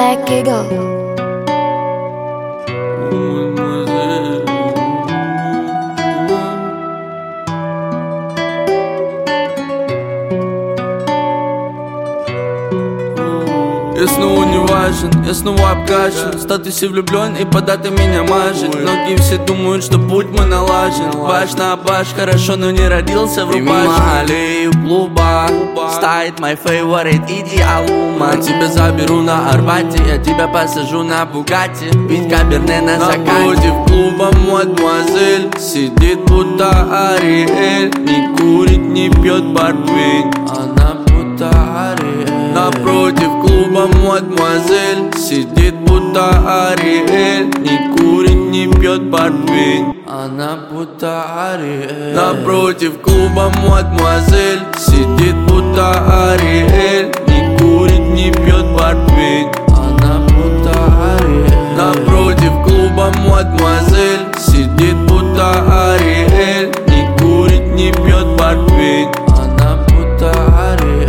Black Eagle. Я снова не важен, я снова обкачан. В статусе влюблен и подато меня мажет. Многие все думают, что путь мой налажен. Баш на баш, хорошо, но не родился в рубашке. Мимо аллею клуба стоит my favorite идеал woman. Тебя заберу на Арбате, я тебя посажу на Бугатти. Пить каберне на закате. Напротив клуба мадемуазель сидит будто Ариэль. Не курит, не пьет портвейн, она будто Ариэль. Напротив клуба мадемуазель сидит будто Ариэль. Не курит, не пьет портвейн, она будто Ариэль. Напротив клуба мадемуазель сидит будто Ариэль. Не курит, не пьет портвейн, она будто Ариэль. Напротив клуба мадемуазель сидит будто Ариэль. Не курит, не пьет портвейн, она будто Ариэль.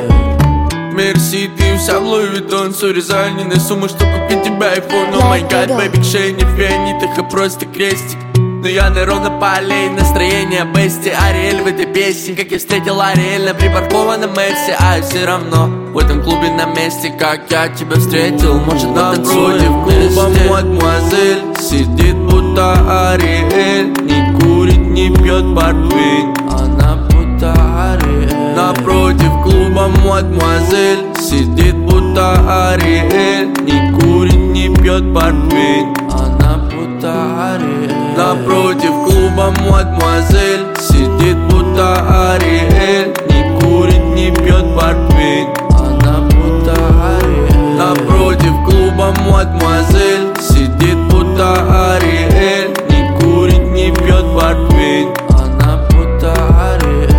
Мерси, ты вся в Луи Виттон. Сори за льняные суммы, что купить тебя айфон. О май гад, бэби, к шее не в фианитах, а просто крестик. Но я ровно по аллее, настроение бести. Ариэль в этой песне, как я встретил Ариэль на припаркованном Мерсе. А все равно в этом клубе на месте, как я тебя встретил. Может, напротив клуба мадемуазель сидит будто Ариэль. Не курит, не пьет портвейн, она будто Ариэль. Напротив клуба мадемуазель сидит будто Ариэль. Не курит, не пьет портвейн, она будто Ариэль. Напротив клуба мадемуазель сидит будто Ариэль. Не курит, не пьет портвейн, она будто Ариэль. Напротив клуба мадемуазель сидит будто Ариэль. Не курит, не пьет портвейн, она будто Ариэль.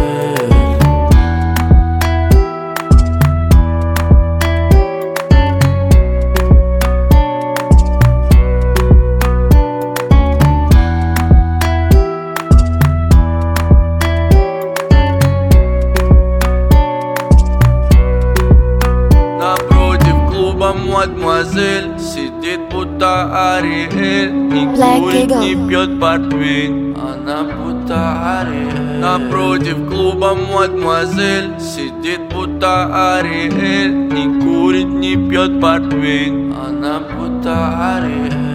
Мадемуазель сидит будто Ариэль. Не курит, не пьет портвейн, она будто Ариэль. Напротив клуба мадемуазель сидит будто Ариэль. Не курит, не пьет портвейн, она будто Ариэль.